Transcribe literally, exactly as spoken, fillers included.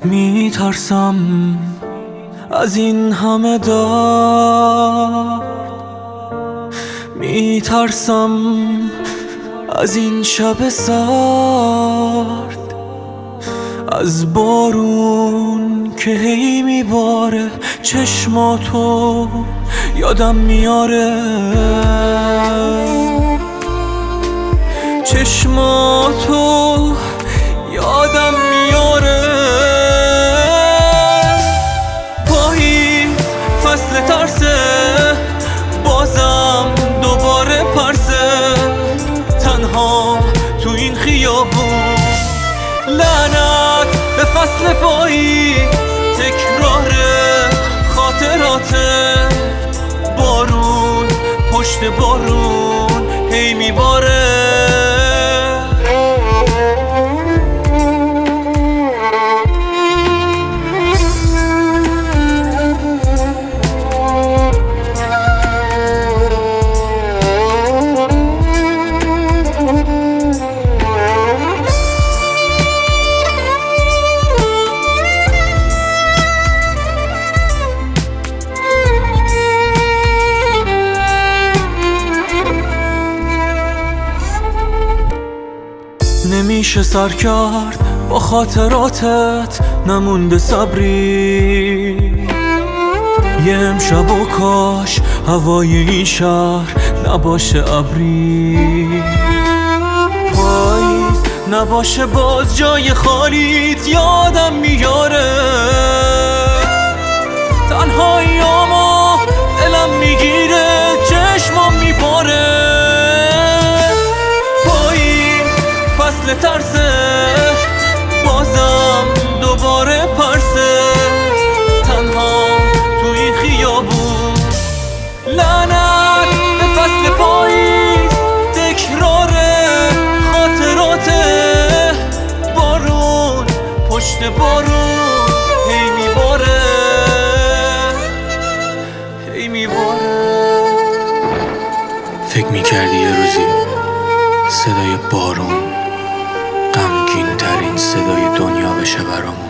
میترسم از این همه درد، میترسم از این شب سرد، از بارون که هی میباره چشماتو یادم میاره، چشماتو یادم میاره. پاییز فصل ترسه، بازم دوباره پرسه، تنها تو این خیابون. لعنت به فصل پاییز، تکرار خاطراته، بارون پشت بارون هی میباره. نمیشه سر کرد با خاطراتت، نمونده صبری. یه امشب و کاش هوای این شهر نباشه ابری. پاییز نباشه باز جای خالیت یادم میاره، تنهاییامو دلم میگیره، چشمام میپاره. فصل ترسه، بازم دوباره پرسه، تنها تو این خیابون. لعنت به فصل پاییز، تکرار خاطراته، بارون پشت بارون هی میباره، هی میباره. فکر میکردی یه روزی صدای بارون غمگین ترین صدای دنیا بشه برامون؟